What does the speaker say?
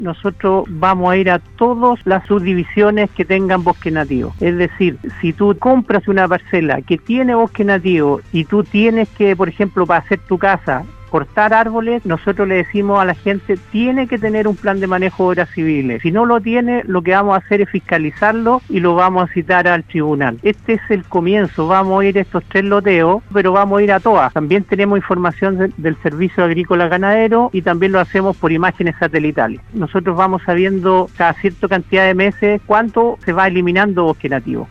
nosotros vamos a ir a todas las subdivisiones que tengan bosque nativo. Es decir, si tú compras una parcela que tiene bosque nativo y tú tienes que, por ejemplo, para hacer tu casa, cortar árboles, nosotros le decimos a la gente, tiene que tener un plan de manejo de obras civiles. Si no lo tiene, lo que vamos a hacer es fiscalizarlo y lo vamos a citar al tribunal. Este es el comienzo, vamos a ir a estos 3 loteos, pero vamos a ir a todas. También tenemos información del Servicio Agrícola Ganadero y también lo hacemos por imágenes satelitales. Nosotros vamos sabiendo cada cierta cantidad de meses cuánto se va eliminando bosque nativo.